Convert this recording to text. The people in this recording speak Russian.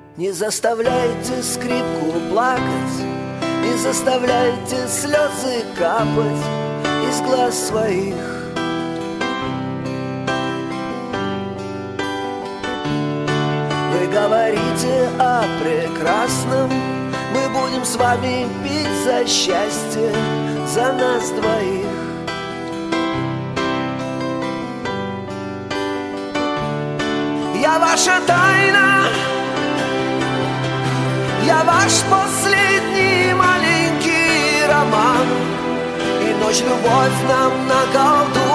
Не заставляйте скрипку плакать, не заставляйте слезы капать из глаз своих. Вы говорите о прекрасном, мы будем с вами пить за счастье, за нас двоих. Я ваша тайна, я ваш последний маленький роман, и ночь любовь нам наколдует.